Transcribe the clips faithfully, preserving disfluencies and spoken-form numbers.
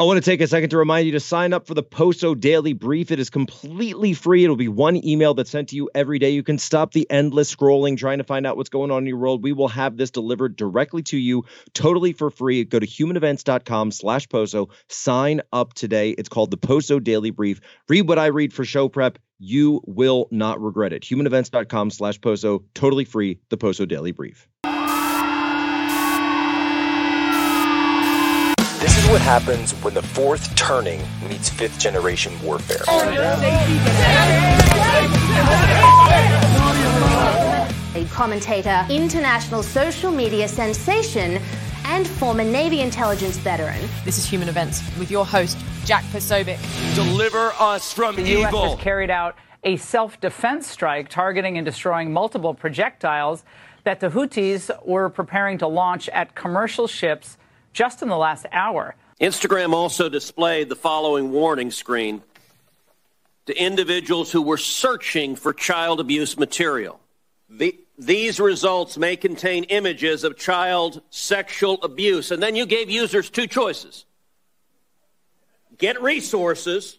I want to take a second to remind you to sign up for the Poso Daily Brief. It is completely free. It'll be one email that's sent to you every day. You can stop the endless scrolling, trying to find out what's going on in your world. We will have this delivered directly to you, totally for free. Go to humanevents.com slash Poso. Sign up today. It's called the Poso Daily Brief. Read what I read for show prep. You will not regret it. humanevents.com slash Poso. Totally free. The Poso Daily Brief. This is what happens when the fourth turning meets fifth generation warfare. A commentator, international social media sensation, and former Navy intelligence veteran. This is Human Events with your host, Jack Posobiec. Deliver us from the evil. U S has carried out a self-defense strike targeting and destroying multiple projectiles that the Houthis were preparing to launch at commercial ships just in the last hour. Instagram also displayed the following warning screen to individuals who were searching for child abuse material. The, these results may contain images of child sexual abuse. And then you gave users two choices. Get resources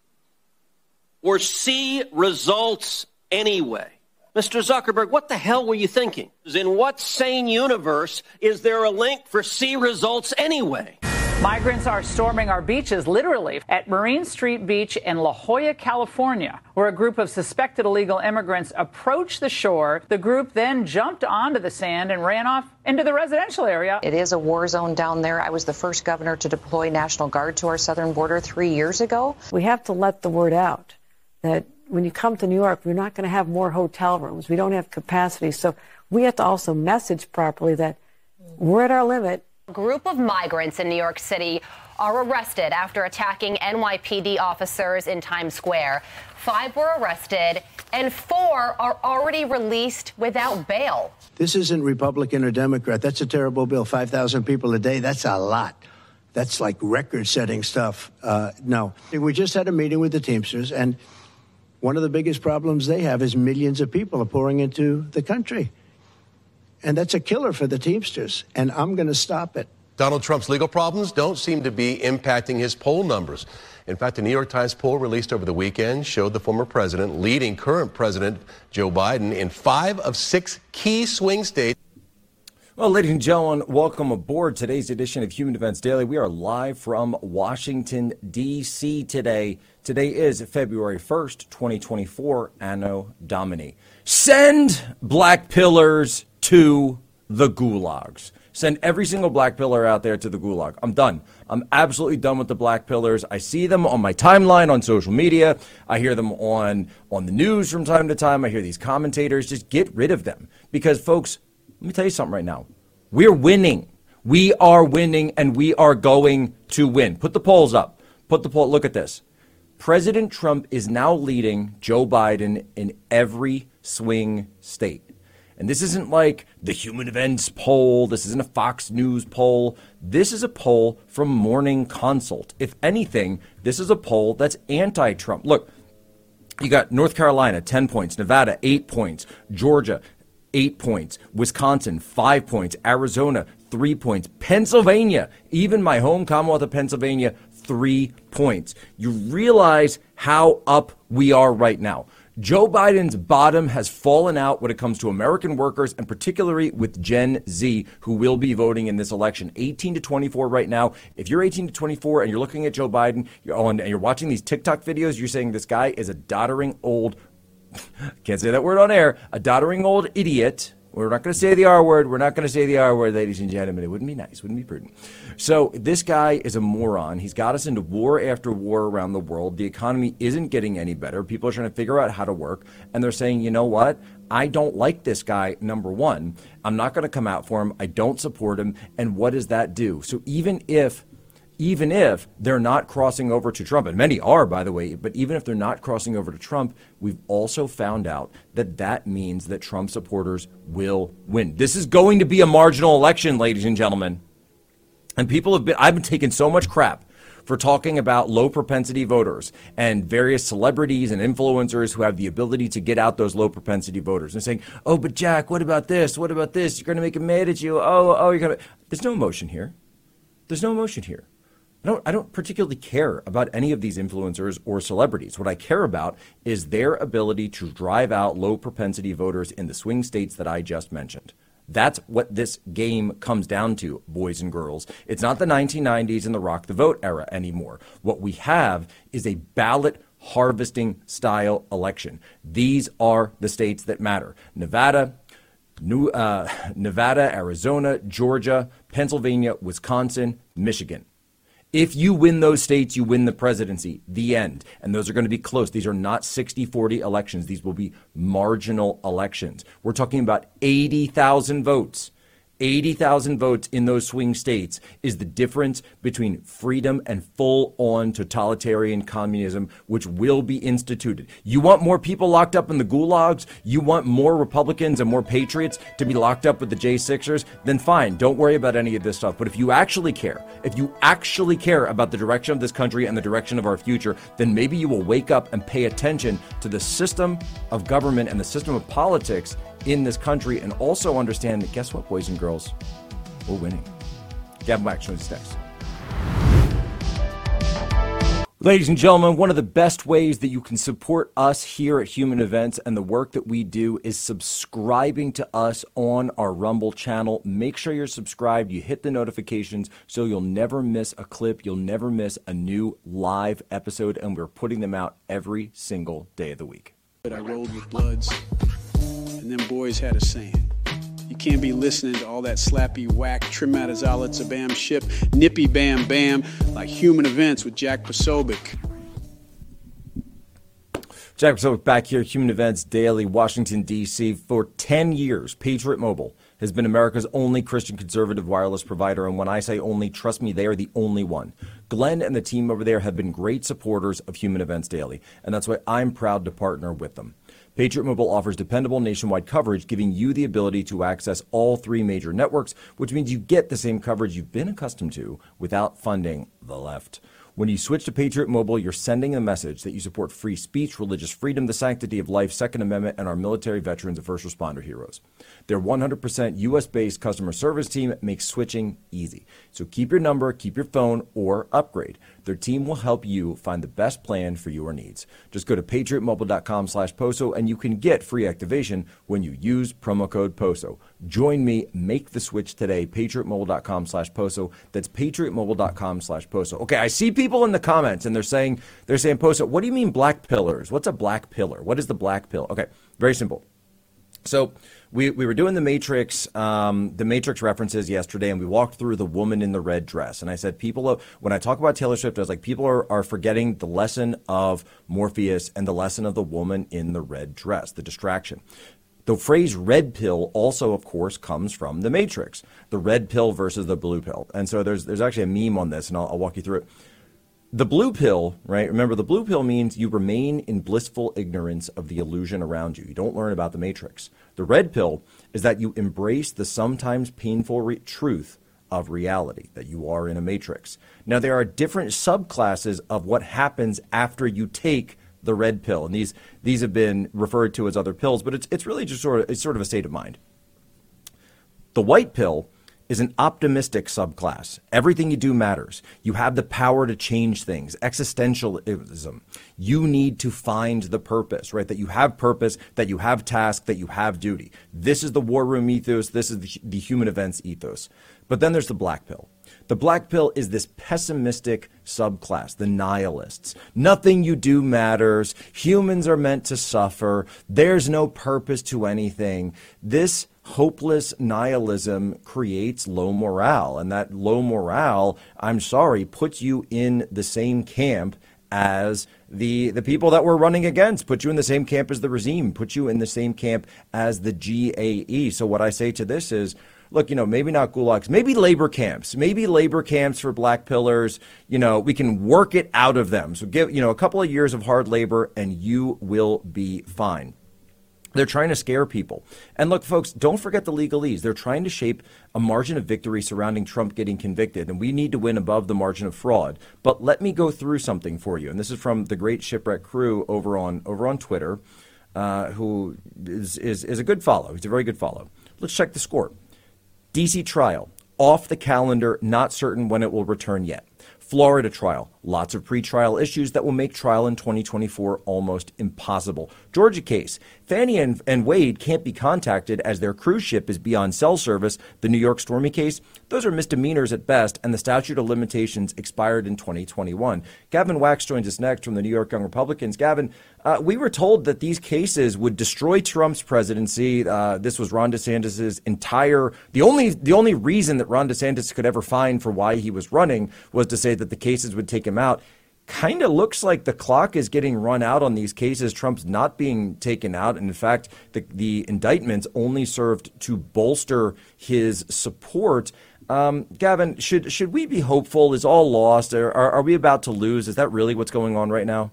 or see results anyway. Mister Zuckerberg, what the hell were you thinking? In what sane universe is there a link for see results anyway? Migrants are storming our beaches, literally, at Marine Street Beach in La Jolla, California, where a group of suspected illegal immigrants approached the shore. The group then jumped onto the sand and ran off into the residential area. It is a war zone down there. I was the first governor to deploy National Guard to our southern border three years ago. We have to let the word out that when you come to New York, we're not going to have more hotel rooms. We don't have capacity. So we have to also message properly that we're at our limit. A group of migrants in New York City are arrested after attacking N Y P D officers in Times Square. Five were arrested and four are already released without bail. This isn't Republican or Democrat. That's a terrible bill. five thousand people a day. That's a lot. That's like record-setting stuff. Uh, no. We just had a meeting with the Teamsters, and one of the biggest problems they have is millions of people are pouring into the country. And that's a killer for the Teamsters, and I'm going to stop it. Donald Trump's legal problems don't seem to be impacting his poll numbers. In fact, the New York Times poll released over the weekend showed the former president leading current President Joe Biden in five of six key swing states. Well, ladies and gentlemen, welcome aboard today's edition of Human Events Daily. We are live from Washington, D C today. Today is February first, twenty twenty-four, Anno Domini. Send black pillars to the gulags. Send every single black pillar out there to the gulag. I'm done. I'm absolutely done with the black pillars. I see them on my timeline on social media. I hear them on, on the news from time to time. I hear these commentators. Just get rid of them. Because, folks, let me tell you something right now. We're winning. We are winning, and we are going to win. Put the polls up. Put the poll. Look at this. President Trump is now leading Joe Biden in every swing state. And this isn't like the Human Events poll. This isn't a Fox News poll. This is a poll from Morning Consult. If anything, this is a poll that's anti-Trump. Look, you got North Carolina, ten points. Nevada, eight points. Georgia, eight points. Wisconsin, five points. Arizona, three points. Pennsylvania, even my home Commonwealth of Pennsylvania, three points. You realize how up we are right now. Joe Biden's bottom has fallen out when it comes to American workers, and particularly with Gen Z, who will be voting in this election. eighteen to twenty-four right now. If you're eighteen to twenty-four and you're looking at Joe Biden, you're on, and you're watching these TikTok videos, you're saying this guy is a doddering old, can't say that word on air, a doddering old idiot. We're not going to say the R word. We're not going to say the R word, ladies and gentlemen. It wouldn't be nice. Wouldn't be prudent. So this guy is a moron. He's got us into war after war around the world. The economy isn't getting any better. People are trying to figure out how to work. And they're saying, you know what? I don't like this guy, number one. I'm not going to come out for him. I don't support him. And what does that do? So even if Even if they're not crossing over to Trump, and many are, by the way, but even if they're not crossing over to Trump, we've also found out that that means that Trump supporters will win. This is going to be a marginal election, ladies and gentlemen. And people have been, I've been taking so much crap for talking about low propensity voters and various celebrities and influencers who have the ability to get out those low propensity voters and saying, oh, but Jack, what about this? What about this? You're going to make them mad at you. Oh, oh, you're going to. There's no emotion here. There's no emotion here. I don't, I don't particularly care about any of these influencers or celebrities. What I care about is their ability to drive out low propensity voters in the swing states that I just mentioned. That's what this game comes down to, boys and girls. It's not the nineteen nineties and the rock the vote era anymore. What we have is a ballot harvesting style election. These are the states that matter. Nevada, New, uh, Nevada, Arizona, Georgia, Pennsylvania, Wisconsin, Michigan. If you win those states, you win the presidency. The end. And those are going to be close. These are not sixty forty elections. These will be marginal elections. We're talking about eighty thousand votes. eighty thousand votes in those swing states is the difference between freedom and full-on totalitarian communism, which will be instituted. You want more people locked up in the gulags? You want more Republicans and more patriots to be locked up with the J sixers? Then fine, don't worry about any of this stuff. But if you actually care, if you actually care about the direction of this country and the direction of our future, then maybe you will wake up and pay attention to the system of government and the system of politics in this country, and also understand that, guess what, boys and girls? We're winning. Gavin Wax joins us next. Ladies and gentlemen, one of the best ways that you can support us here at Human Events and the work that we do is subscribing to us on our Rumble channel. Make sure you're subscribed. You hit the notifications so you'll never miss a clip. You'll never miss a new live episode, and we're putting them out every single day of the week. I rolled with Bloods, and them boys had a saying. You can't be listening to all that slappy whack, Trimatazala Tabam ship, nippy bam bam, like Human Events with Jack Posobiec. Jack Posobiec back here, Human Events Daily, Washington, D C. For ten years, Patriot Mobile has been America's only Christian conservative wireless provider. And when I say only, trust me, they are the only one. Glenn and the team over there have been great supporters of Human Events Daily, and that's why I'm proud to partner with them. Patriot Mobile offers dependable nationwide coverage, giving you the ability to access all three major networks, which means you get the same coverage you've been accustomed to without funding the left. When you switch to Patriot Mobile, you're sending a message that you support free speech, religious freedom, the sanctity of life, Second Amendment, and our military veterans and first responder heroes. Their one hundred percent U S-based customer service team makes switching easy. So keep your number, keep your phone, or upgrade. Their team will help you find the best plan for your needs. Just go to patriot mobile dot com slash poso and you can get free activation when you use promo code POSO. Join me, make the switch today, patriot mobile dot com slash poso. That's patriot mobile dot com slash poso. Okay, I see people in the comments and they're saying, they're saying, Poso, what do you mean black pillars? What's a black pillar? What is the black pill? Okay, very simple. So we, we were doing the Matrix, um, the Matrix references yesterday, and we walked through the woman in the red dress. And I said, people, when I talk about Taylor Swift, I was like, people are, are forgetting the lesson of Morpheus and the lesson of the woman in the red dress, the distraction. The phrase red pill also, of course, comes from the Matrix, the red pill versus the blue pill. And so there's there's actually a meme on this, and I'll, I'll walk you through it. The blue pill, right? Remember, the blue pill means you remain in blissful ignorance of the illusion around you. You don't learn about the Matrix. The red pill is that you embrace the sometimes painful re- truth of reality, that you are in a matrix. Now, there are different subclasses of what happens after you take the red pill, and these these have been referred to as other pills, but it's it's really just sort of it's sort of a state of mind. The white pill is an optimistic subclass. Everything you do matters. You have the power to change things. Existentialism. You need to find the purpose, right? That you have purpose, that you have task, that you have duty. This is the war room ethos. This is the, the human events ethos. But then there's the black pill. The black pill is this pessimistic subclass, the nihilists. Nothing you do matters. Humans are meant to suffer. There's no purpose to anything. This hopeless nihilism creates low morale, and that low morale, I'm sorry, puts you in the same camp as the the people that we're running against, put you in the same camp as the regime, put you in the same camp as the G A E. So what I say to this is, look, you know, maybe not gulags, maybe labor camps, maybe labor camps for black pillars. You know, we can work it out of them. So give, you know, a couple of years of hard labor and you will be fine. They're trying to scare people. And look, folks, don't forget the legalese. They're trying to shape a margin of victory surrounding Trump getting convicted. And we need to win above the margin of fraud. But let me go through something for you. And this is from the Great Shipwreck Crew over on over on Twitter, uh, who is, is, is a good follow. He's a very good follow. Let's check the score. D C trial, off the calendar, not certain when it will return yet. Florida trial, lots of pretrial issues that will make trial in twenty twenty-four almost impossible. Georgia case, Fannie and, and Wade can't be contacted as their cruise ship is beyond cell service. The New York Stormy case, those are misdemeanors at best, and the statute of limitations expired in twenty twenty-one. Gavin Wax joins us next from the New York Young Republicans. Gavin, uh, we were told that these cases would destroy Trump's presidency. Uh, this was Ron DeSantis' entire, the only, the only reason that Ron DeSantis could ever find for why he was running was to say that the cases would take him out. Kind of looks like the clock is getting run out on these cases. Trump's not being taken out. And in fact, the, the indictments only served to bolster his support. Um, Gavin, should should we be hopeful? Is all lost? Are, are, are we about to lose? Is that really what's going on right now?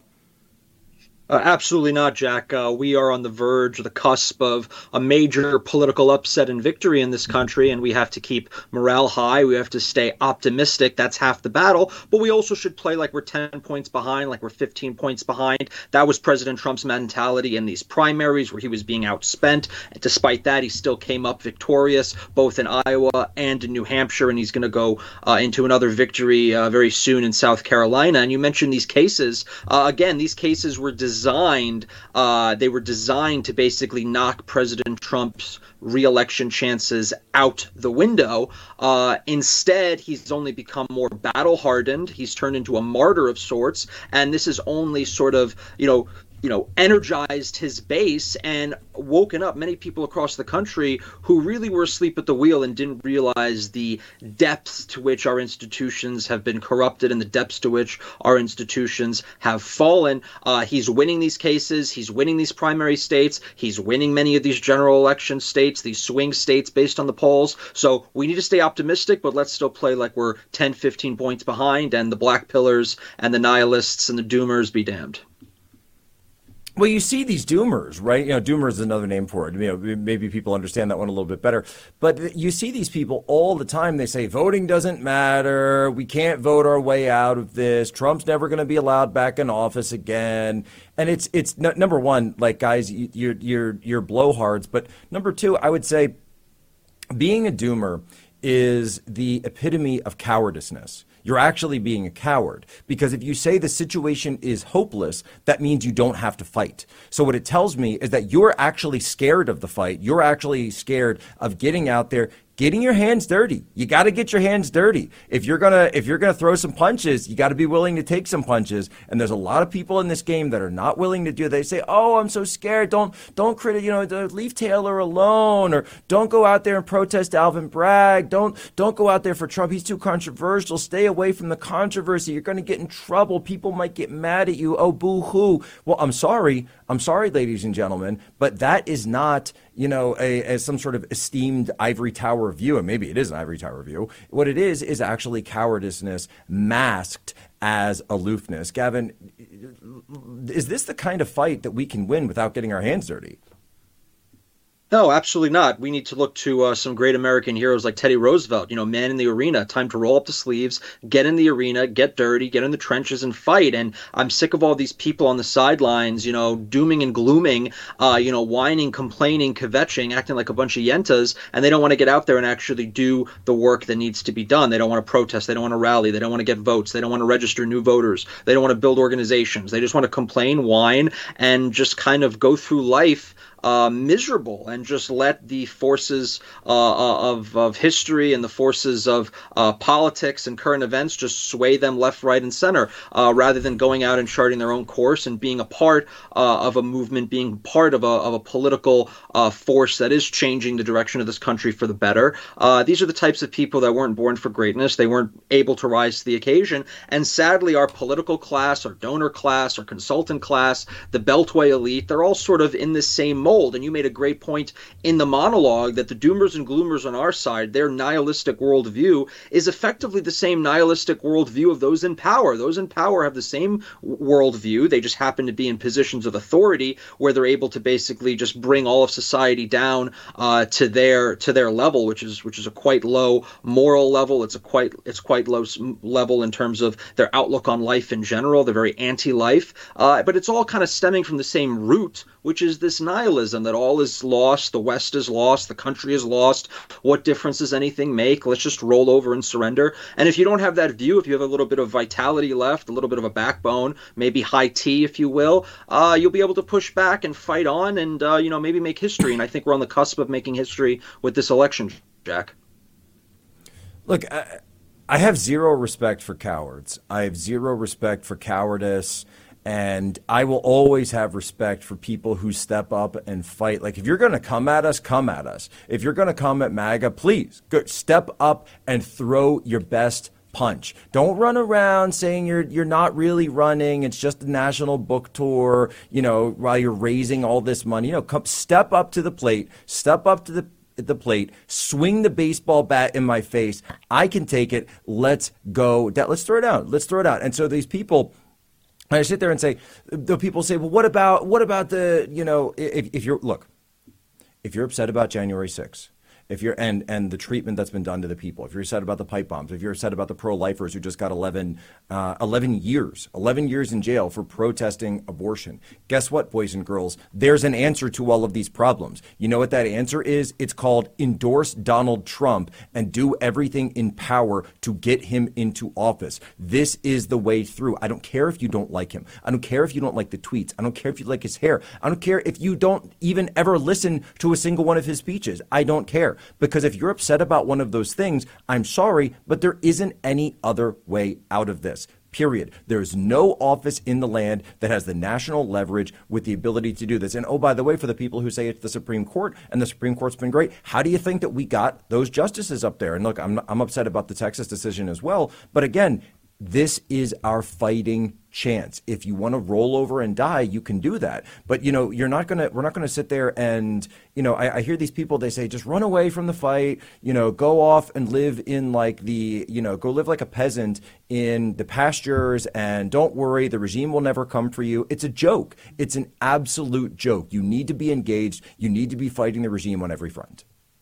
Uh, absolutely not, Jack. Uh, we are on the verge, the cusp of a major political upset and victory in this country, and we have to keep morale high. We have to stay optimistic. That's half the battle. But we also should play like we're ten points behind, like we're fifteen points behind. That was President Trump's mentality in these primaries where he was being outspent. And despite that, he still came up victorious, both in Iowa and in New Hampshire, and he's going to go uh, into another victory uh, very soon in South Carolina. And you mentioned these cases. Uh, again, these cases were designed Designed, uh, they were designed to basically knock President Trump's re-election chances out the window. Uh, instead, he's only become more battle-hardened. He's turned into a martyr of sorts, and this is only sort of, you know, you know, energized his base and woken up many people across the country who really were asleep at the wheel and didn't realize the depths to which our institutions have been corrupted and the depths to which our institutions have fallen. Uh, he's winning these cases. He's winning these primary states. He's winning many of these general election states, these swing states based on the polls. So we need to stay optimistic, but let's still play like we're ten, fifteen points behind, and the black pillars and the nihilists and the doomers be damned. Well, you see these doomers, right? You know, doomer is another name for it. You know, maybe people understand that one a little bit better. But you see these people all the time. They say voting doesn't matter. We can't vote our way out of this. Trump's never going to be allowed back in office again. And it's it's n- number one, like guys, you're you're you're blowhards. But number two, I would say, being a doomer is the epitome of cowardiceness. You're actually being a coward, because if you say the situation is hopeless, that means you don't have to fight. So what it tells me is that you're actually scared of the fight. You're actually scared of getting out there, getting your hands dirty. You got to get your hands dirty. If you're gonna if you're gonna throw some punches, you got to be willing to take some punches. And there's a lot of people in this game that are not willing to do that. They say, "Oh, I'm so scared. Don't don't crit, you know, leave Taylor alone, or don't go out there and protest Alvin Bragg. Don't don't go out there for Trump. He's too controversial. Stay away from the controversy. You're going to get in trouble. People might get mad at you. Oh, boo-hoo." Well, I'm sorry. I'm sorry, ladies and gentlemen, but that is not, you know, a, a some sort of esteemed ivory tower view, and maybe it is an ivory tower view. What it is is actually cowardiceness masked as aloofness. Gavin, is this the kind of fight that we can win without getting our hands dirty? No, absolutely not. We need to look to uh, some great American heroes like Teddy Roosevelt, you know, man in the arena, time to roll up the sleeves, get in the arena, get dirty, get in the trenches and fight. And I'm sick of all these people on the sidelines, you know, dooming and glooming, uh, you know, whining, complaining, kvetching, acting like a bunch of yentas, and they don't want to get out there and actually do the work that needs to be done. They don't want to protest. They don't want to rally. They don't want to get votes. They don't want to register new voters. They don't want to build organizations. They just want to complain, whine, and just kind of go through life Uh, miserable, and just let the forces uh, of of history and the forces of uh, politics and current events just sway them left, right, and center, uh, rather than going out and charting their own course and being a part uh, of a movement, being part of a of a political uh, force that is changing the direction of this country for the better. Uh, these are the types of people that weren't born for greatness. They weren't able to rise to the occasion, and sadly, our political class, our donor class, our consultant class, the Beltway elite, they're all sort of in this same mold. And you made a great point in the monologue that the doomers and gloomers on our side, their nihilistic worldview is effectively the same nihilistic worldview of those in power. Those in power have the same worldview. They just happen to be in positions of authority where they're able to basically just bring all of society down uh, to their to their level, which is which is a quite low moral level. It's a quite it's quite low level in terms of their outlook on life in general. They're very anti-life, uh, but it's all kind of stemming from the same root, which is this nihilism. nihilism, that all is lost, the West is lost, the country is lost. What difference does anything make? Let's just roll over and surrender. And if you don't have that view, if you have a little bit of vitality left, a little bit of a backbone, maybe high tea, if you will, uh, you'll be able to push back and fight on and, uh, you know, maybe make history. And I think we're on the cusp of making history with this election, Jack. Look, I, I have zero respect for cowards. I have zero respect for cowardice. And I will always have respect for people who step up and fight. Like, if you're going to come at us, come at us. If you're going to come at MAGA, please go, step up and throw your best punch. Don't run around saying you're you're not really running. It's just a national book tour, you know, while you're raising all this money. You know, come step up to the plate, step up to the the plate, swing the baseball bat in my face. I can take it. Let's go. Let's throw it out. Let's throw it out. And so these people, I sit there and say, the people say, well, what about, what about the, you know, if, if you're, look, if you're upset about January sixth, if you're, and, and the treatment that's been done to the people, if you're upset about the pipe bombs, if you're upset about the pro-lifers who just got eleven, uh, eleven years, eleven years in jail for protesting abortion, guess what, boys and girls? There's an answer to all of these problems. You know what that answer is? It's called endorse Donald Trump and do everything in power to get him into office. This is the way through. I don't care if you don't like him. I don't care if you don't like the tweets. I don't care if you like his hair. I don't care if you don't even ever listen to a single one of his speeches. I don't care. Because if you're upset about one of those things, I'm sorry, but there isn't any other way out of this. Period. There is no office in the land that has the national leverage with the ability to do this. And oh, by the way, for the people who say it's the Supreme Court and the Supreme Court's been great, how do you think that we got those justices up there? And look, I'm, I'm upset about the Texas decision as well. But again, this is our fighting chance. If you want to roll over and die, you can do that. But, you know, you're not going to, we're not going to sit there and, you know, I, I hear these people, they say, just run away from the fight, you know, go off and live in like the, you know, go live like a peasant in the pastures and don't worry, the regime will never come for you. It's a joke. It's an absolute joke. You need to be engaged. You need to be fighting the regime on every front.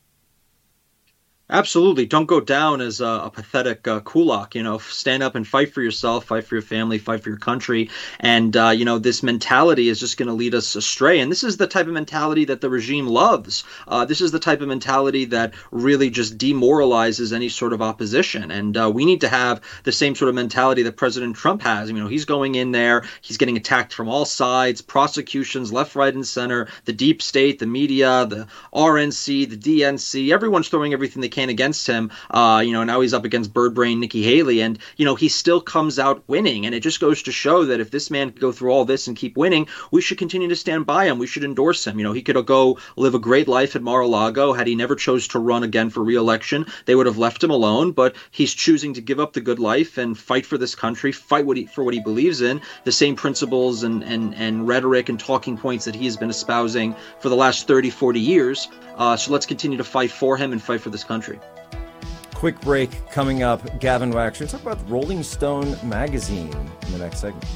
Absolutely. Don't go down as a, a pathetic uh, kulak. You know, stand up and fight for yourself, fight for your family, fight for your country. And, uh, you know, this mentality is just going to lead us astray. And this is the type of mentality that the regime loves. Uh, this is the type of mentality that really just demoralizes any sort of opposition. And uh, we need to have the same sort of mentality that President Trump has. You know, he's going in there, he's getting attacked from all sides, prosecutions, left, right, and center, the deep state, the media, the R N C, the D N C, everyone's throwing everything they can against him. Uh, you know, now he's up against bird brain Nikki Haley, and, you know, he still comes out winning. And it just goes to show that if this man could go through all this and keep winning, we should continue to stand by him. We should endorse him. You know, he could go live a great life at Mar-a-Lago. Had he never chose to run again for re-election, they would have left him alone. But he's choosing to give up the good life and fight for this country, fight what he, for what he believes in, the same principles and, and, and rhetoric and talking points that he has been espousing for the last thirty, forty years. Uh, so let's continue to fight for him and fight for this country. Quick break coming up. Gavin Wax, we're going to talk about Rolling Stone magazine in the next segment.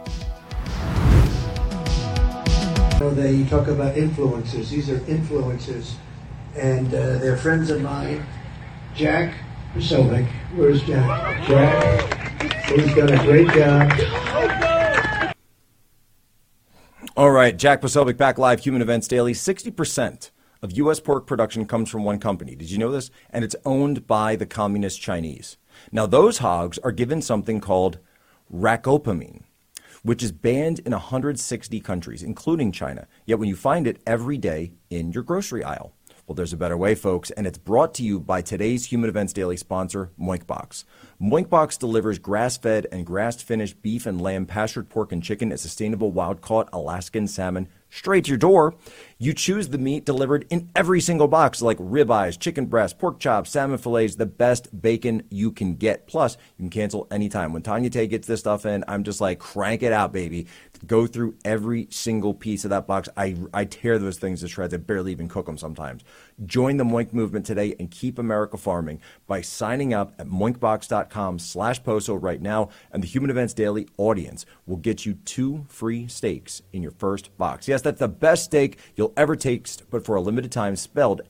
You know, they talk about influencers. These are influencers. And uh, they're friends of mine. Jack Posobiec. Where's Jack? Jack, who's done a great job. All right, Jack Posobiec back live, Human Events Daily. sixty percent of U S pork production comes from one company. Did you know this? And it's owned by the communist Chinese. Now, those hogs are given something called racopamine, which is banned in one hundred sixty countries, including China. Yet when you find it every day in your grocery aisle. Well, there's a better way, folks, and it's brought to you by today's Human Events Daily sponsor, Moinkbox. Moinkbox delivers grass-fed and grass-finished beef and lamb, pastured pork and chicken, and sustainable wild-caught Alaskan salmon straight to your door. You choose the meat delivered in every single box, like ribeyes, chicken breasts, pork chops, salmon fillets, the best bacon you can get. Plus, you can cancel anytime. When Tanya Tay gets this stuff in, I'm just like, crank it out, baby. Go through every single piece of that box. I, I tear those things to shreds. I barely even cook them sometimes. Join the Moink movement today and keep America farming by signing up at moinkbox.com slash poso right now. And the Human Events Daily audience will get you two free steaks in your first box. Yes, that's the best steak you'll ever taste, but for a limited time, spelled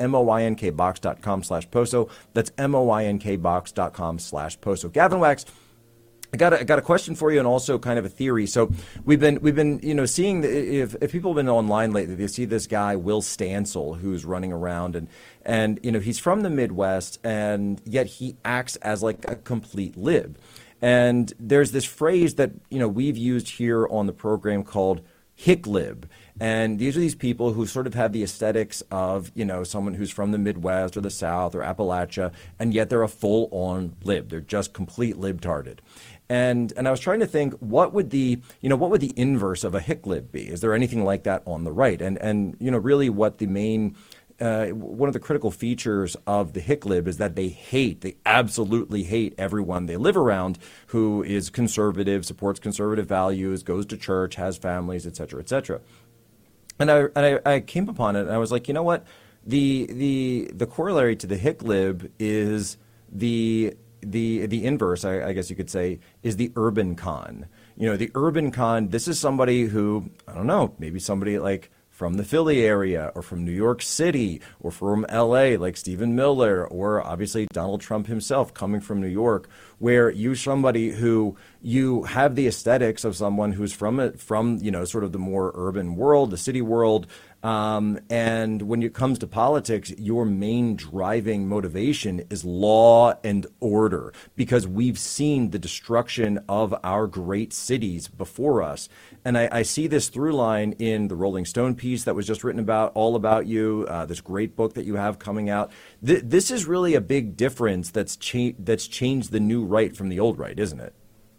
M-O-I-N-K-box.com slash poso. That's M-O-I-N-K-box.com slash poso. Gavin Wax, I got a, I got a question for you, and also kind of a theory. So we've been we've been you know seeing the, if if people have been online lately, they see this guy Will Stancil who's running around, and and you know he's from the Midwest, and yet he acts as like a complete lib. And there's this phrase that you know we've used here on the program called hick lib. And these are these people who sort of have the aesthetics of, you know, someone who's from the Midwest or the South or Appalachia, and yet they're a full-on lib. They're just complete libtarded. And and I was trying to think, what would the, you know, what would the inverse of a hick lib be? Is there anything like that on the right? And, and you know, really what the main, uh, one of the critical features of the hick lib is that they hate, they absolutely hate everyone they live around who is conservative, supports conservative values, goes to church, has families, et cetera, et cetera. And I, and I I came upon it, and I was like, you know what? The the the corollary to the hick lib is the the the inverse, I, I guess you could say, is the urban con. You know, the urban con. This is somebody who, I don't know, maybe somebody like from the Philly area or from New York City or from L A, like Stephen Miller, or obviously Donald Trump himself coming from New York, where you're somebody who you have the aesthetics of someone who's from it, from, you know, sort of the more urban world, the city world. Um, and when it comes to politics, your main driving motivation is law and order, because we've seen the destruction of our great cities before us. And I, I see this through line in the Rolling Stone piece that was just written about, all about you, uh, this great book that you have coming out. Th- this is really a big difference that's cha- that's changed the new right from the old right, isn't it?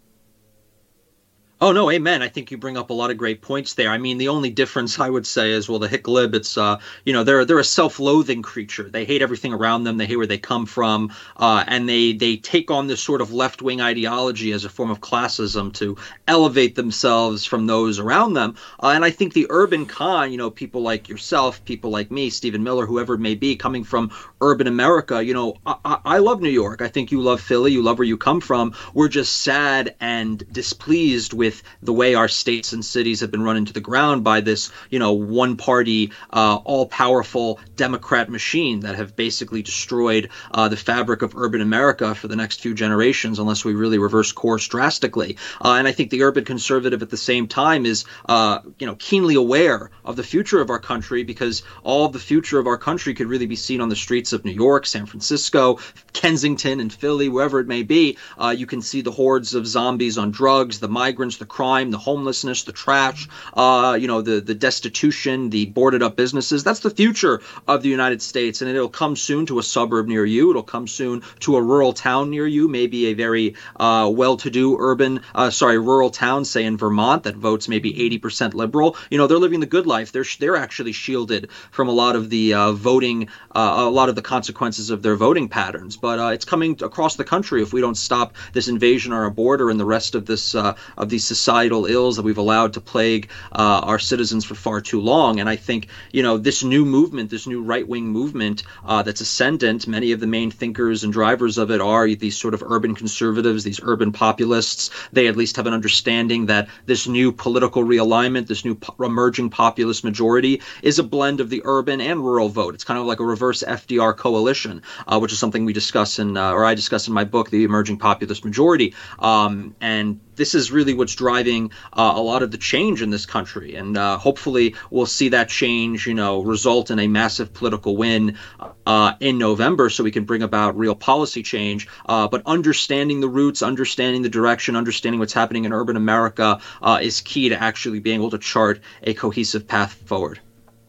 Oh, no, amen. I think you bring up a lot of great points there. I mean, the only difference I would say is, well, the hick lib, it's, uh, you know, they're they're a self-loathing creature. They hate everything around them. They hate where they come from. Uh, and they they take on this sort of left-wing ideology as a form of classism to elevate themselves from those around them. Uh, and I think the urban con, you know, people like yourself, people like me, Stephen Miller, whoever it may be, coming from urban America, you know, I, I, I love New York. I think you love Philly. You love where you come from. We're just sad and displeased with the way our states and cities have been run into the ground by this, you know, one-party, uh, all-powerful Democrat machine that have basically destroyed uh, the fabric of urban America for the next few generations, unless we really reverse course drastically. Uh, and I think the urban conservative at the same time is, uh, you know, keenly aware of the future of our country, because all of the future of our country could really be seen on the streets of New York, San Francisco, Kensington, and Philly, wherever it may be. Uh, you can see the hordes of zombies on drugs, the migrants, the crime, the homelessness, the trash, uh, you know, the, the destitution, the boarded up businesses. That's the future of the United States. And it'll come soon to a suburb near you. It'll come soon to a rural town near you, maybe a very uh, well-to-do urban, uh, sorry, rural town, say in Vermont, that votes maybe eighty percent liberal. You know, they're living the good life. They're, they're actually shielded from a lot of the uh, voting, uh, a lot of the consequences of their voting patterns. But uh, it's coming across the country if we don't stop this invasion on our border and the rest of this, uh, of these societal ills that we've allowed to plague uh, our citizens for far too long. And I think, you know, this new movement, this new right-wing movement uh, that's ascendant, many of the main thinkers and drivers of it are these sort of urban conservatives, these urban populists. They at least have an understanding that this new political realignment, this new po- emerging populist majority is a blend of the urban and rural vote. It's kind of like a reverse F D R coalition, uh, which is something we discuss in, uh, or I discuss in my book, The Emerging Populist Majority. Um, and this is really what's driving uh, a lot of the change in this country. And uh, hopefully we'll see that change, you know, result in a massive political win uh, in November, so we can bring about real policy change. Uh, but understanding the roots, understanding the direction, understanding what's happening in urban America uh, is key to actually being able to chart a cohesive path forward.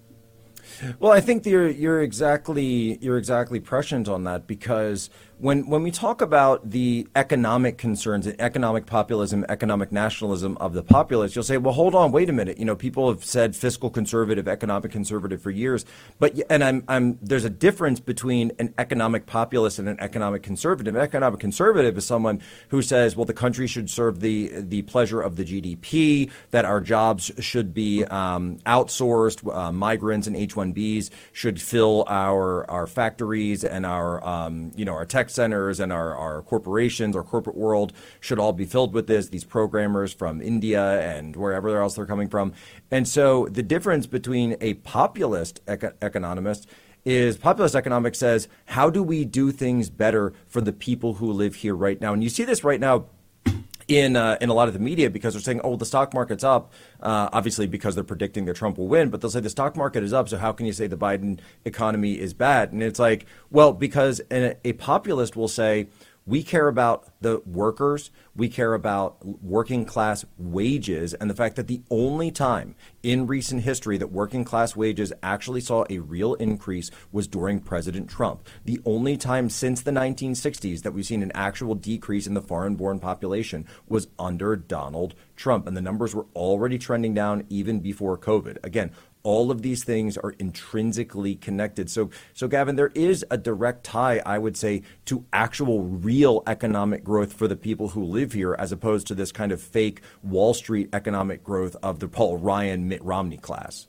Well, I think you're you're exactly you're exactly prescient on that, because when when we talk about the economic concerns and economic populism, economic nationalism of the populace, you'll say, well, hold on, wait a minute. You know, people have said fiscal conservative, economic conservative for years, but and I'm I'm there's a difference between an economic populist and an economic conservative. An economic conservative is someone who says, well, the country should serve the the pleasure of the G D P, that our jobs should be um, outsourced, uh, migrants and H one Bs should fill our our factories and our um, you know our tech centers, and our, our corporations, our corporate world should all be filled with this, these programmers from India and wherever else they're coming from. And so the difference between a populist eco- economist is populist economics says, how do we do things better for the people who live here right now? And you see this right now in uh, in a lot of the media, because they're saying, oh, the stock market's up, uh, obviously because they're predicting that Trump will win, but they'll say the stock market is up, so how can you say the Biden economy is bad? And it's like, well, because a, a populist will say, we care about the workers, we care about working class wages, and the fact that the only time in recent history that working class wages actually saw a real increase was during President Trump. The only time since the nineteen sixties that we've seen an actual decrease in the foreign-born population was under Donald Trump, and the numbers were already trending down even before COVID. Again, all of these things are intrinsically connected. So, so Gavin, there is a direct tie, I would say, to actual real economic growth for the people who live here, as opposed to this kind of fake Wall Street economic growth of the Paul Ryan, Mitt Romney class.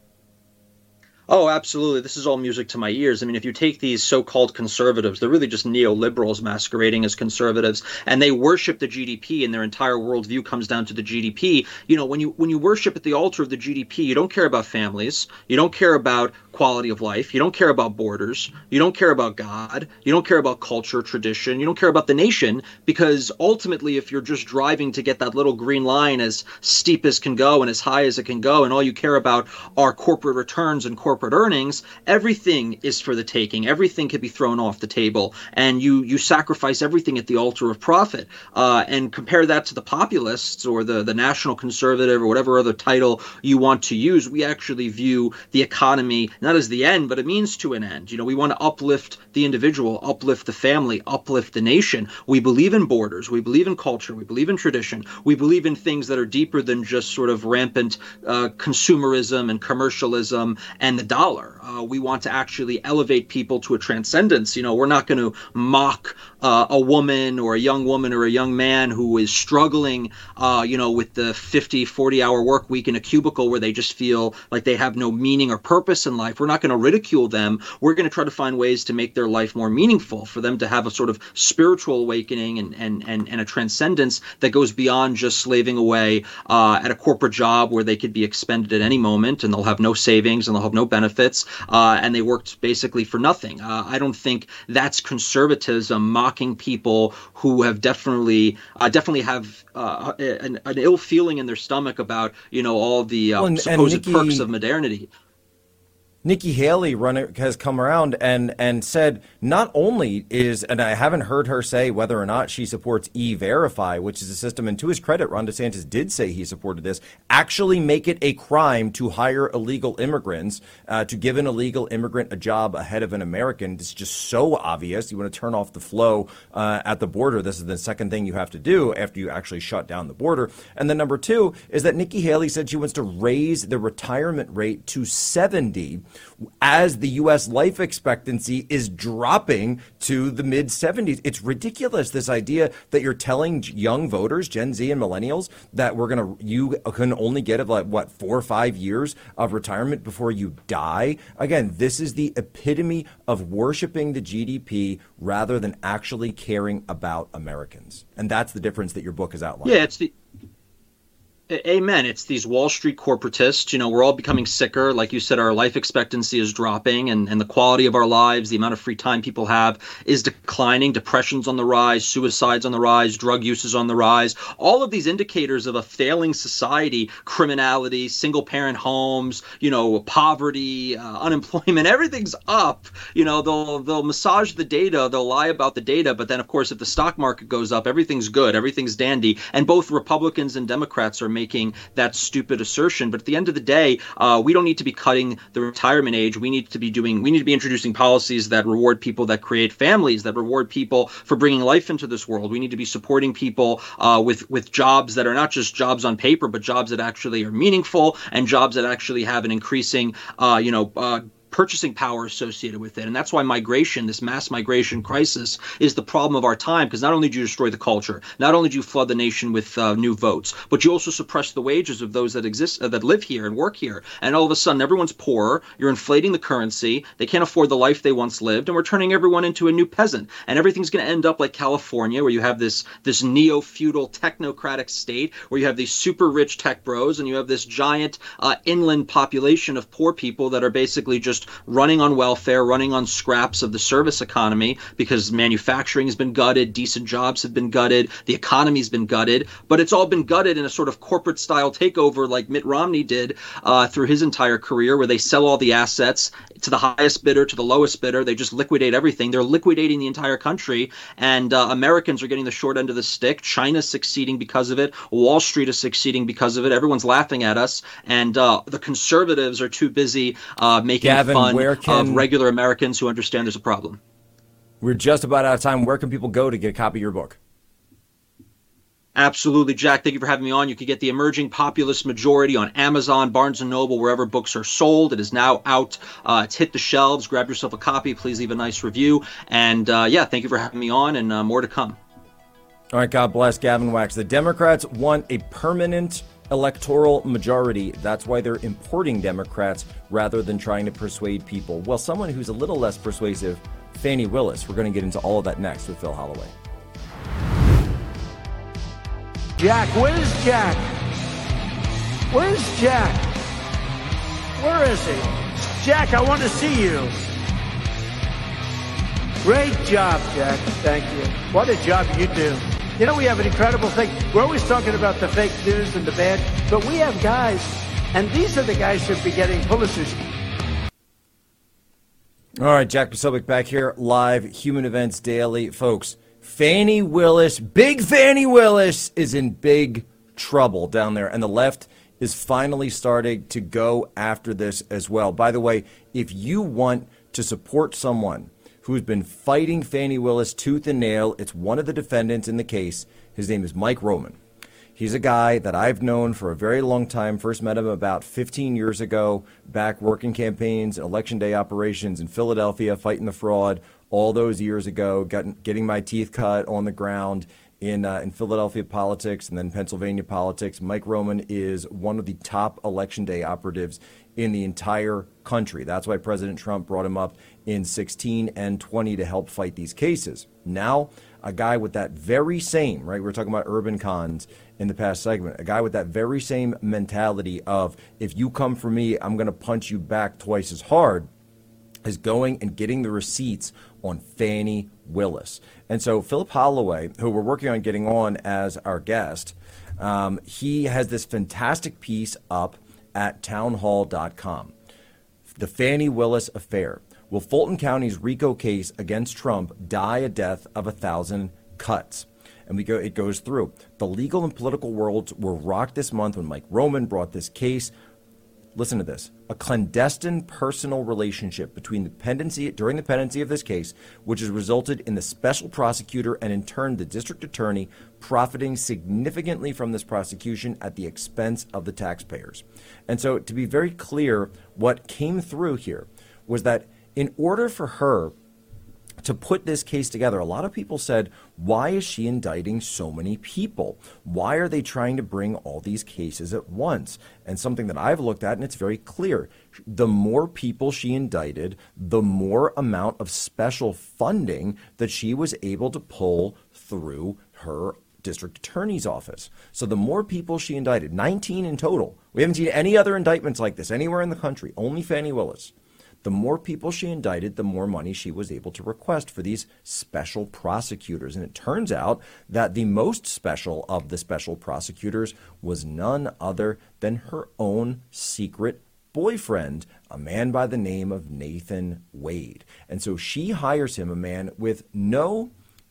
Oh, absolutely. This is all music to my ears. I mean, if you take these so-called conservatives, they're really just neoliberals masquerading as conservatives, and they worship the G D P, and their entire worldview comes down to the G D P. You know, when you when you worship at the altar of the G D P, you don't care about families, you don't care about quality of life, you don't care about borders, you don't care about God, you don't care about culture, tradition, you don't care about the nation, because ultimately, if you're just driving to get that little green line as steep as can go and as high as it can go, and all you care about are corporate returns and corporate earnings, everything is for the taking. Everything can be thrown off the table, and you you sacrifice everything at the altar of profit. Uh, and compare that to the populists or the, the national conservative or whatever other title you want to use. We actually view the economy not as the end, but a means to an end. You know, we want to uplift the individual, uplift the family, uplift the nation. We believe in borders. We believe in culture. We believe in tradition. We believe in things that are deeper than just sort of rampant uh, consumerism and commercialism and the dollar. Uh, we want to actually elevate people to a transcendence. You know, we're not going to mock uh, a woman or a young woman or a young man who is struggling, uh, you know, with the fifty, forty hour work week in a cubicle where they just feel like they have no meaning or purpose in life. We're not going to ridicule them. We're going to try to find ways to make their life more meaningful, for them to have a sort of spiritual awakening and and and, and a transcendence that goes beyond just slaving away uh, at a corporate job where they could be expended at any moment, and they'll have no savings and they'll have no benefits, uh, and they worked basically for nothing. Uh, I don't think that's conservatism, mocking people who have definitely uh, definitely have uh, an, an ill feeling in their stomach about, you know, all the uh, well, and, supposed and Nikki, perks of modernity. Nikki Haley run, has come around and, and said not only is, and I haven't heard her say whether or not she supports E-Verify, which is a system, and to his credit, Ron DeSantis did say he supported this, actually make it a crime to hire illegal immigrants, uh, to give an illegal immigrant a job ahead of an American. It's just so obvious. You want to turn off the flow uh, at the border. This is the second thing you have to do after you actually shut down the border. And then number two is that Nikki Haley said she wants to raise the retirement rate to seventy, as the U S life expectancy is dropping to the mid seventies. It's ridiculous, this idea that you're telling young voters, Gen Z and millennials, that we're going to, you can only get like what, four or five years of retirement before you die. Again, this is the epitome of worshiping the G D P rather than actually caring about Americans. And that's the difference that your book has outlined. Yeah, it's the Amen. It's these Wall Street corporatists. You know, we're all becoming sicker. Like you said, our life expectancy is dropping, and, and the quality of our lives, the amount of free time people have, is declining. Depression's on the rise, suicide's on the rise, drug use is on the rise. All of these indicators of a failing society, criminality, single-parent homes, you know, poverty, uh, unemployment, everything's up. You know, they'll they'll massage the data, they'll lie about the data, but then, of course, if the stock market goes up, everything's good, everything's dandy. And both Republicans and Democrats are making making that stupid assertion. But at the end of the day, uh, we don't need to be cutting the retirement age. We need to be doing, we need to be introducing policies that reward people that create families, that reward people for bringing life into this world. We need to be supporting people uh, with, with jobs that are not just jobs on paper, but jobs that actually are meaningful and jobs that actually have an increasing, uh, you know, uh, purchasing power associated with it. And that's why migration, this mass migration crisis, is the problem of our time, because not only do you destroy the culture, not only do you flood the nation with uh, new votes, but you also suppress the wages of those that exist, uh, that live here and work here. And all of a sudden, everyone's poorer, you're inflating the currency, they can't afford the life they once lived, and we're turning everyone into a new peasant. And everything's going to end up like California, where you have this, this neo-feudal technocratic state, where you have these super rich tech bros, and you have this giant uh, inland population of poor people that are basically just just running on welfare, running on scraps of the service economy, because manufacturing has been gutted, decent jobs have been gutted, the economy's been gutted, but it's all been gutted in a sort of corporate style takeover like Mitt Romney did uh, through his entire career, where they sell all the assets to the highest bidder, to the lowest bidder. They just liquidate everything. They're liquidating the entire country, and uh, Americans are getting the short end of the stick. China's succeeding because of it. Wall Street is succeeding because of it. Everyone's laughing at us, and uh, the conservatives are too busy uh, making Gavin, fun where can... of regular Americans who understand there's a problem. We're just about out of time. Where can people go to get a copy of your book? Absolutely, Jack. Thank you for having me on. You can get The Emerging Populist Majority on Amazon, Barnes and Noble, wherever books are sold. It is now out. Uh, it's hit the shelves. Grab yourself a copy. Please leave a nice review. And uh, yeah, thank you for having me on, and uh, more to come. All right, God bless Gavin Wax. The Democrats want a permanent electoral majority. That's why they're importing Democrats rather than trying to persuade people. Well, someone who's a little less persuasive, Fani Willis. We're going to get into all of that next with Phil Holloway. Jack, where's Jack? Where's Jack? Where is he? Jack, I want to see you. Great job, Jack. Thank you. What a job you do. You know, we have an incredible thing. We're always talking about the fake news and the bad, but we have guys, and these are the guys who should be getting Pulitzers. All right, Jack Posobiec back here live, Human Events Daily. Folks, Fani Willis, big Fani Willis, is in big trouble down there, and the left is finally starting to go after this as well. By the way, if you want to support someone who's been fighting Fani Willis tooth and nail, it's one of the defendants in the case. His name is Mike Roman. He's a guy that I've known for a very long time. First met him about fifteen years ago, back working campaigns, election day operations in Philadelphia, fighting the fraud. All those years ago, got, getting my teeth cut on the ground in uh, in Philadelphia politics and then Pennsylvania politics. Mike Roman is one of the top election day operatives in the entire country. That's why President Trump brought him up in sixteen and twenty to help fight these cases. Now, a guy with that very same, right, we were talking about urban cons in the past segment, a guy with that very same mentality of, if you come for me, I'm going to punch you back twice as hard, is going and getting the receipts on Fani Willis. And so Philip Holloway, who we're working on getting on as our guest, um, he has this fantastic piece up at townhall dot com. The Fani Willis affair. Will Fulton County's RICO case against Trump die a death of a thousand cuts? And we go. It goes through. The legal and political worlds were rocked this month when Mike Roman brought this case. Listen to this. A clandestine personal relationship between the pendency during the pendency of this case, which has resulted in the special prosecutor and in turn the district attorney profiting significantly from this prosecution at the expense of the taxpayers. And so, to be very clear, what came through here was that in order for her to put this case together, a lot of people said, why is she indicting so many people? Why are they trying to bring all these cases at once? And something that I've looked at, and it's very clear, the more people she indicted, the more amount of special funding that she was able to pull through her district attorney's office. So the more people she indicted, nineteen in total. We haven't seen any other indictments like this anywhere in the country, only Fani Willis. The more people she indicted, the more money she was able to request for these special prosecutors. And it turns out that the most special of the special prosecutors was none other than her own secret boyfriend, a man by the name of Nathan Wade. And so she hires him, a man with no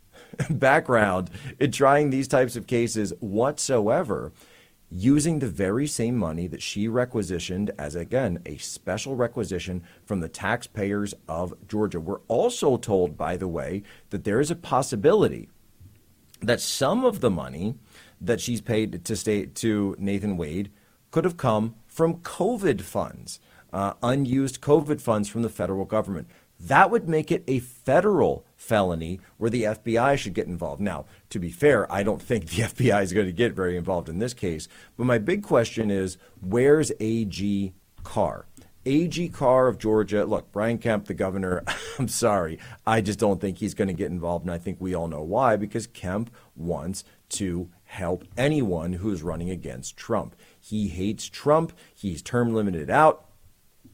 background in trying these types of cases whatsoever, using the very same money that she requisitioned as, again, a special requisition from the taxpayers of Georgia. We're also told, by the way, that there is a possibility that some of the money that she's paid to state to Nathan Wade could have come from COVID funds, uh, unused COVID funds from the federal government. That would make it a federal felony where the F B I should get involved. Now, to be fair, I don't think the F B I is going to get very involved in this case. But my big question is, where's A G Carr? A G Carr of Georgia, look, Brian Kemp, the governor, I'm sorry, I just don't think he's going to get involved. And I think we all know why, because Kemp wants to help anyone who's running against Trump. He hates Trump. He's term limited out.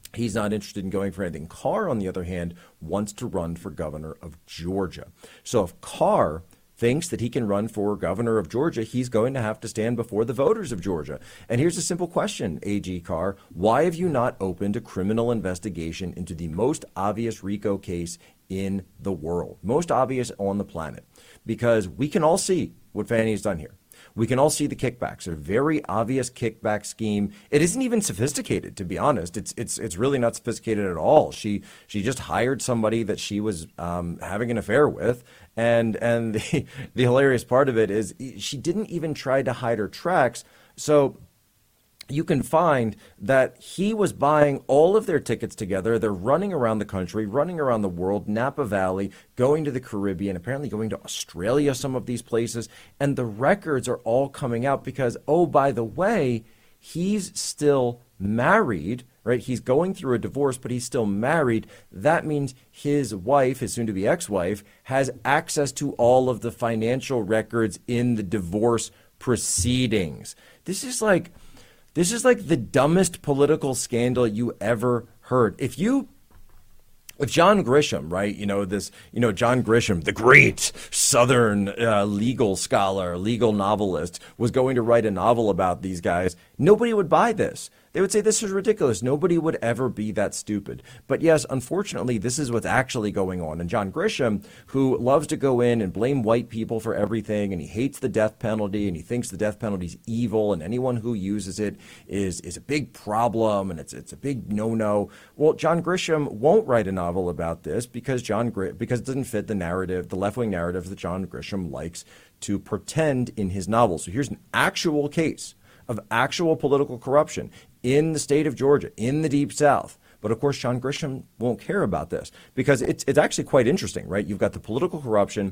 He's not interested in going for anything. Carr, on the other hand, wants to run for governor of Georgia. So if Carr thinks that he can run for governor of Georgia, he's going to have to stand before the voters of Georgia. And here's a simple question, A G Carr. Why have you not opened a criminal investigation into the most obvious RICO case in the world, most obvious on the planet? Because we can all see what Fani has done here. We can all see the kickbacks, a very obvious kickback scheme. It isn't even sophisticated, to be honest. It's it's it's really not sophisticated at all. She she just hired somebody that she was um, having an affair with, and and the, the hilarious part of it is she didn't even try to hide her tracks. So you can find that he was buying all of their tickets together. They're running around the country, running around the world, Napa Valley, going to the Caribbean, apparently going to Australia, some of these places. And the records are all coming out because, oh, by the way, he's still married, right? He's going through a divorce, but he's still married. That means his wife, his soon-to-be ex-wife, has access to all of the financial records in the divorce proceedings. This is like... This is like the dumbest political scandal you ever heard. If you, if John Grisham, right, you know, this, you know, John Grisham, the great Southern uh, legal scholar, legal novelist, was going to write a novel about these guys, nobody would buy this. They would say this is ridiculous. Nobody would ever be that stupid. But yes, unfortunately, this is what's actually going on. And John Grisham, who loves to go in and blame white people for everything, and he hates the death penalty, and he thinks the death penalty is evil, and anyone who uses it is is a big problem, and it's it's a big no-no. Well, John Grisham won't write a novel about this because John Gr- because it doesn't fit the narrative, the left-wing narrative that John Grisham likes to pretend in his novels. So here's an actual case of actual political corruption in the state of Georgia, in the Deep South. But of course, John Grisham won't care about this because it's it's actually quite interesting, right? You've got the political corruption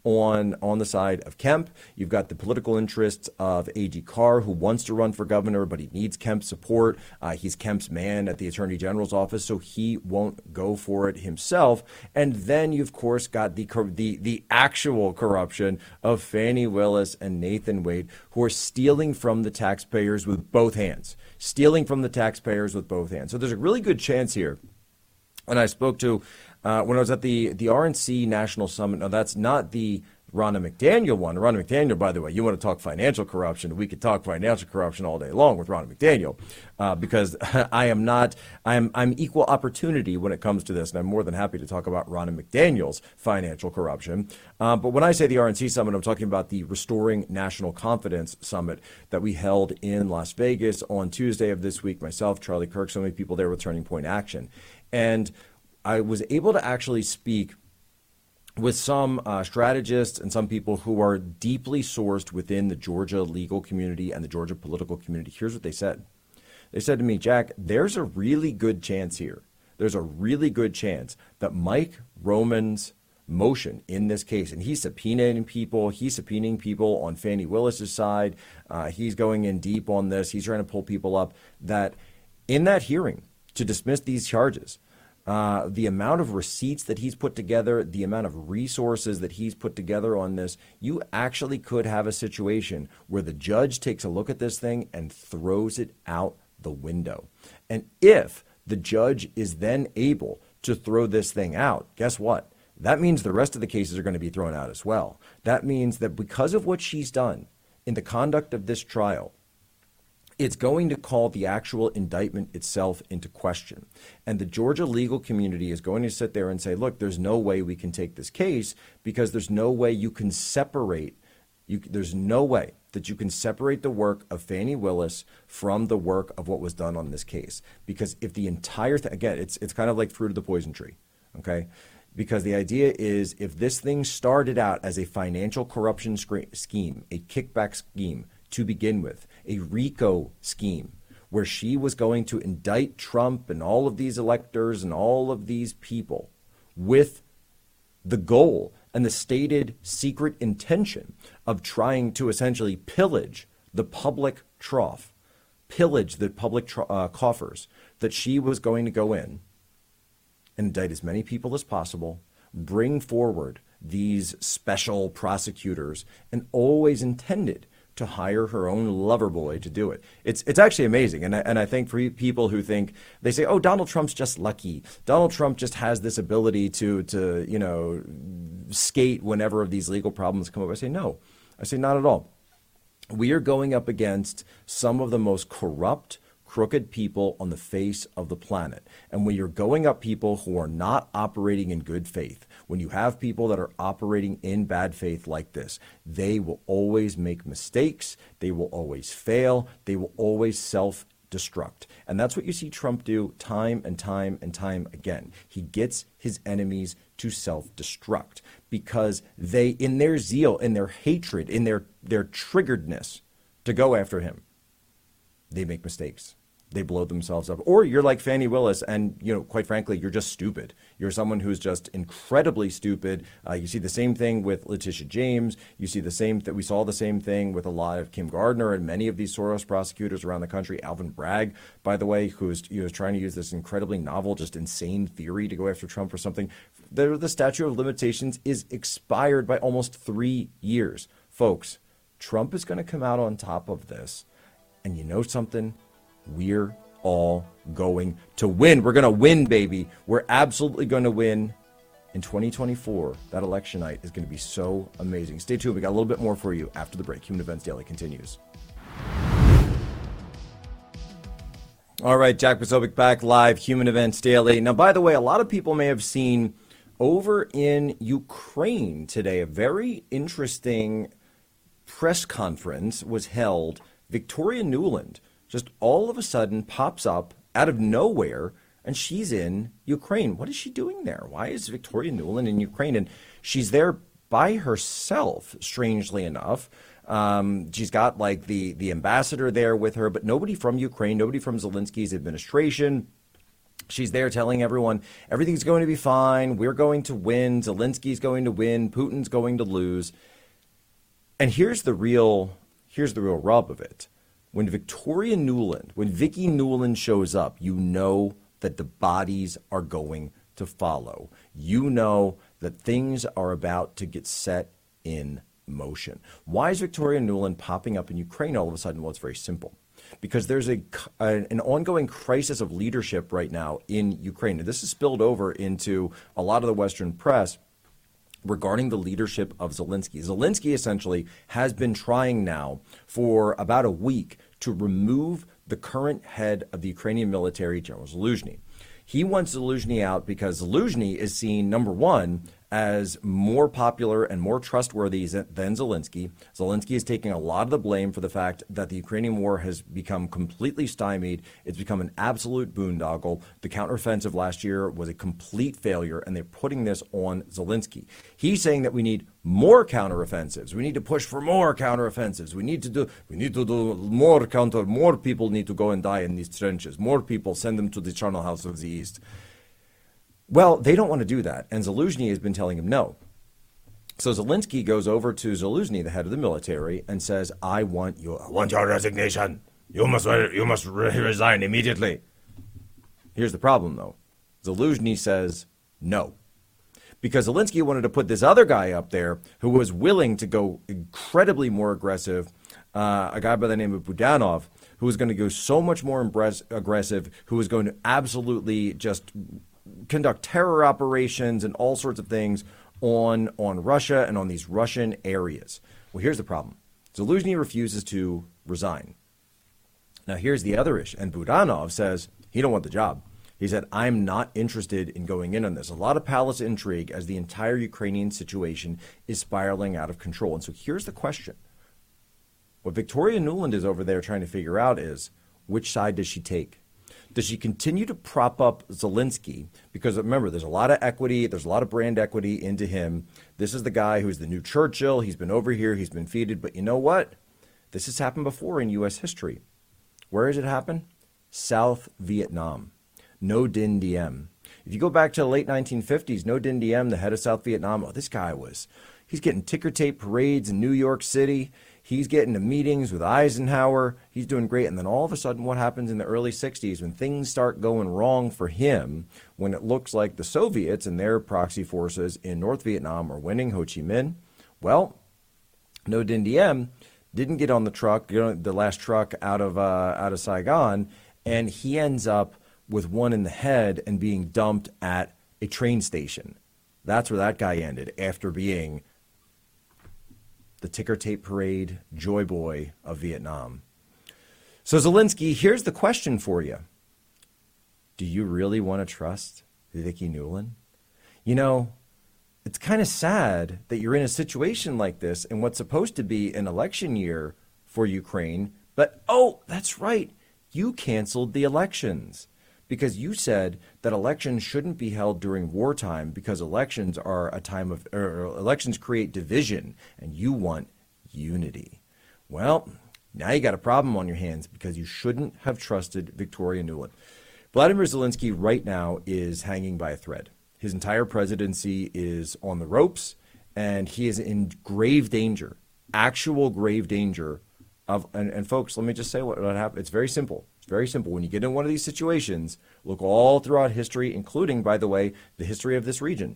on on the side of Kemp. You've got the political interests of A G Carr, who wants to run for governor, but he needs Kemp's support. Uh, he's Kemp's man at the Attorney General's office, so he won't go for it himself. And then you've, of course, got the the the actual corruption of Fani Willis and Nathan Wade, who are stealing from the taxpayers with both hands. Stealing from the taxpayers with both hands. So there's a really good chance here. And I spoke to, uh, when I was at the, the R N C National Summit, now that's not the Ronna McDaniel one. Ronna McDaniel, by the way, you want to talk financial corruption, we could talk financial corruption all day long with Ronna McDaniel, uh, because I am not, I'm, I'm equal opportunity when it comes to this, and I'm more than happy to talk about Ronna McDaniel's financial corruption. Uh, but when I say the R N C Summit, I'm talking about the Restoring National Confidence Summit that we held in Las Vegas on Tuesday of this week. Myself, Charlie Kirk, so many people there with Turning Point Action. And I was able to actually speak with some uh, strategists and some people who are deeply sourced within the Georgia legal community and the Georgia political community. Here's what they said. They said to me, Jack, there's a really good chance here. There's a really good chance that Mike Roman's motion in this case, and he's subpoenaing people, he's subpoenaing people on Fani Willis's side. Uh, he's going in deep on this. He's trying to pull people up, that in that hearing to dismiss these charges, Uh, the amount of receipts that he's put together, the amount of resources that he's put together on this, you actually could have a situation where the judge takes a look at this thing and throws it out the window. And if the judge is then able to throw this thing out, guess what? That means the rest of the cases are going to be thrown out as well. That means that because of what she's done in the conduct of this trial, it's going to call the actual indictment itself into question. And the Georgia legal community is going to sit there and say, look, there's no way we can take this case because there's no way you can separate, you, there's no way that you can separate the work of Fani Willis from the work of what was done on this case. Because if the entire thing, again, it's, it's kind of like fruit of the poison tree, okay? Because the idea is if this thing started out as a financial corruption scheme, a kickback scheme to begin with, a RICO scheme where she was going to indict Trump and all of these electors and all of these people with the goal and the stated secret intention of trying to essentially pillage the public trough, pillage the public tr- uh, coffers, that she was going to go in and indict as many people as possible, bring forward these special prosecutors, and always intended to hire her own lover boy to do it. It's it's actually amazing. And I, and I think for people who think, they say, oh, Donald Trump's just lucky. Donald Trump just has this ability to, to you know, skate whenever these legal problems come up. I say, no. I say, not at all. We are going up against some of the most corrupt, crooked people on the face of the planet. And when you're going up people who are not operating in good faith, when you have people that are operating in bad faith like this, they will always make mistakes. They will always fail. They will always self-destruct. And that's what you see Trump do time and time and time again. He gets his enemies to self-destruct because they, in their zeal, in their hatred, in their, their triggeredness to go after him, they make mistakes. They blow themselves up. Or you're like Fani Willis and, you know, quite frankly, you're just stupid. You're someone who's just incredibly stupid. Uh, you see the same thing with Letitia James. You see the same that we saw the same thing with a lot of Kim Gardner and many of these Soros prosecutors around the country. Alvin Bragg, by the way, who's you know, trying to use this incredibly novel, just insane theory to go after Trump for something. The, the statute of limitations is expired by almost three years. Folks, Trump is going to come out on top of this. And you know something? We're all going to win. We're going to win, baby. We're absolutely going to win in twenty twenty-four. That election night is going to be so amazing. Stay tuned. We got a little bit more for you after the break. Human Events Daily continues. All right, Jack Posobiec back live, Human Events Daily. Now, by the way, a lot of people may have seen over in Ukraine today, a very interesting press conference was held. Victoria Nuland just all of a sudden pops up out of nowhere, and she's in Ukraine. What is she doing there? Why is Victoria Nuland in Ukraine? And she's there by herself, strangely enough. Um, she's got like the, the ambassador there with her, but nobody from Ukraine, nobody from Zelensky's administration. She's there telling everyone everything's going to be fine. We're going to win. Zelensky's going to win. Putin's going to lose. And here's the real, here's the real rub of it. When Victoria Nuland, when Vicky Nuland shows up, you know that the bodies are going to follow. You know that things are about to get set in motion. Why is Victoria Nuland popping up in Ukraine all of a sudden? Well, it's very simple. Because there's a, a an ongoing crisis of leadership right now in Ukraine. And this has spilled over into a lot of the Western press regarding the leadership of Zelensky. Zelensky essentially has been trying now for about a week to remove the current head of the Ukrainian military, General Zaluzhny. He wants Zaluzhny out because Zaluzhny is seen, number one, as more popular and more trustworthy than Zelensky. Zelensky is taking a lot of the blame for the fact that the Ukrainian war has become completely stymied. It's become an absolute boondoggle. The counteroffensive last year was a complete failure, and they're putting this on Zelensky. He's saying that we need more counteroffensives. We need to push for more counteroffensives. We need to do we need to do more counter. More people need to go and die in these trenches. More people, send them to the Charnel House of the East. Well, they don't want to do that, and Zaluzhny has been telling him no. So Zelensky goes over to Zaluzhny, the head of the military, and says, I want your, I want your resignation. You must, you must resign immediately. Here's the problem, though. Zaluzhny says no. Because Zelensky wanted to put this other guy up there who was willing to go incredibly more aggressive, uh, a guy by the name of Budanov, who was going to go so much more impress- aggressive, who was going to absolutely just conduct terror operations and all sorts of things on on Russia and on these Russian areas. Well, here's the problem. Zaluzhny refuses to resign. Now, here's the other issue. And Budanov says he don't want the job. He said, I'm not interested in going in on this. A lot of palace intrigue as the entire Ukrainian situation is spiraling out of control. And so here's the question. What Victoria Nuland is over there trying to figure out is, which side does she take? Does she continue to prop up Zelensky? Because remember, there's a lot of equity, there's a lot of brand equity into him. This is the guy who's the new Churchill. He's been over here, he's been feted. But you know what? This has happened before in U S history. Where has it happened? South Vietnam. Ngo Dinh Diem. If you go back to the late nineteen fifties, Ngo Dinh Diem, the head of South Vietnam, oh, this guy was, he's getting ticker tape parades in New York City. He's getting to meetings with Eisenhower. He's doing great. And then all of a sudden, what happens in the early sixties when things start going wrong for him, when it looks like the Soviets and their proxy forces in North Vietnam are winning Ho Chi Minh? Well, Ngo Dinh Diem didn't get on the truck, you know, the last truck out of uh, out of Saigon, and he ends up with one in the head and being dumped at a train station. That's where that guy ended after being the ticker tape parade joy boy of Vietnam. So Zelensky, here's the question for you. Do you really want to trust Vicki Nuland? You know, it's kind of sad that you're in a situation like this in what's supposed to be an election year for Ukraine. But, oh, that's right. You canceled the elections because you said that elections shouldn't be held during wartime because elections are a time of, or elections create division and you want unity. Well, now you got a problem on your hands because you shouldn't have trusted Victoria Nuland. Vladimir Zelensky right now is hanging by a thread. His entire presidency is on the ropes, and he is in grave danger, actual grave danger of, and, and folks, let me just say what, what happened. It's very simple. It's very simple. When you get in one of these situations, look all throughout history, including, by the way, the history of this region.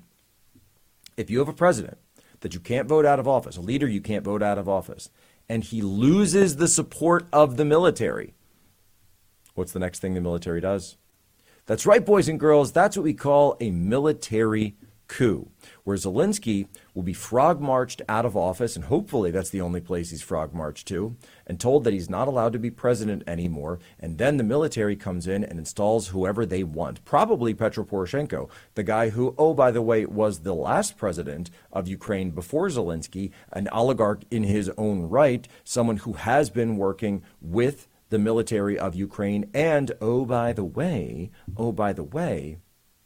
If you have a president that you can't vote out of office, a leader you can't vote out of office, and he loses the support of the military, what's the next thing the military does? That's right, boys and girls. That's what we call a military coup, where Zelensky will be frog-marched out of office, and hopefully that's the only place he's frog-marched to, and told that he's not allowed to be president anymore, and then the military comes in and installs whoever they want, probably Petro Poroshenko, the guy who, oh, by the way, was the last president of Ukraine before Zelensky, an oligarch in his own right, someone who has been working with the military of Ukraine, and oh, by the way, oh, by the way,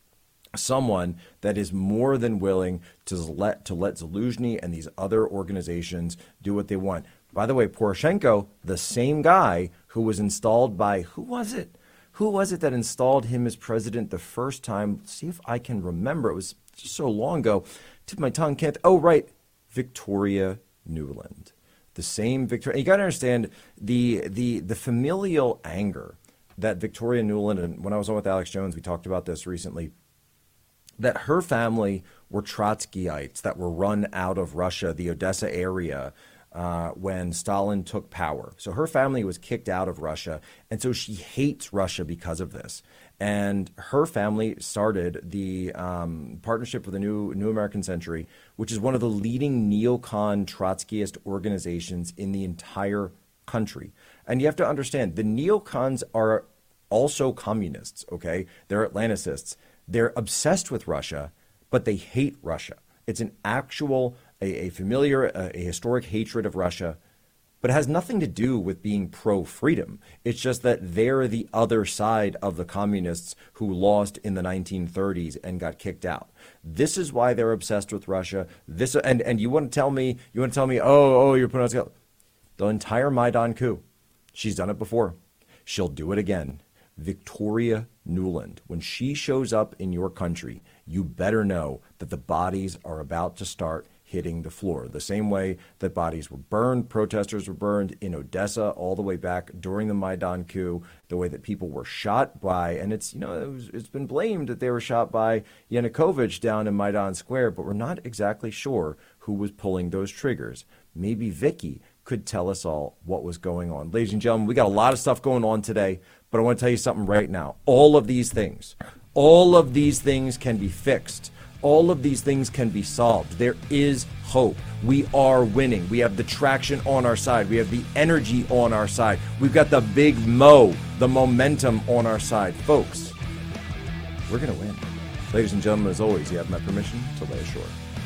someone that is more than willing to let to let Zelensky and these other organizations do what they want. By the way, Poroshenko, the same guy who was installed by, who was it? Who was it that installed him as president the first time? Let's see if I can remember. It was just so long ago. Tip of my tongue can't. Oh, right. Victoria Nuland. The same Victoria. You got to understand the the the familial anger that Victoria Nuland, and when I was on with Alex Jones, we talked about this recently, that her family were Trotskyites that were run out of Russia, the Odessa area, uh, when Stalin took power. So her family was kicked out of Russia, and so she hates Russia because of this. And her family started the um, Partnership for the New New American Century, which is one of the leading neocon Trotskyist organizations in the entire country. And you have to understand, the neocons are also communists, okay? They're Atlanticists. They're obsessed with Russia, but they hate Russia. It's an actual, a, a familiar, a, a historic hatred of Russia, but it has nothing to do with being pro-freedom. It's just that they're the other side of the communists who lost in the nineteen thirties and got kicked out. This is why they're obsessed with Russia. This and, and you want to tell me, you want to tell me, oh, oh, you're putting on the entire Maidan coup. She's done it before. She'll do it again. Victoria Nuland, when she shows up in your country, you better know that the bodies are about to start hitting the floor. The same way that bodies were burned, protesters were burned in Odessa all the way back during the Maidan coup, the way that people were shot by, and it's, you know, it was, it's been blamed that they were shot by Yanukovych down in Maidan Square, but we're not exactly sure who was pulling those triggers. Maybe Vicky could tell us all what was going on. Ladies and gentlemen, we got a lot of stuff going on today, but I want to tell you something right now. All of these things, all of these things can be fixed. All of these things can be solved. There is hope. We are winning. We have the traction on our side. We have the energy on our side. We've got the big mo, the momentum on our side. Folks, we're going to win. Ladies and gentlemen, as always, you have my permission to lay ashore.